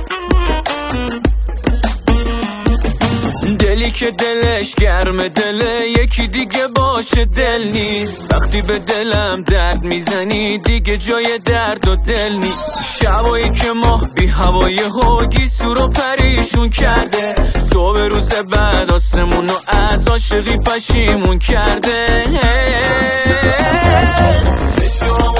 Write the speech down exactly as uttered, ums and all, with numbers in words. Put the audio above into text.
دلی که دلش گرم دله یکی دیگه باشه دل نیست. وقتی به دلم درد میزنی دیگه جای درد و دل نیست. شبایی که ماه بی هوای هوگی سورو پریشون کرده، صبح روز بعد آسمونو از عاشقی پشیمون کرده. چشم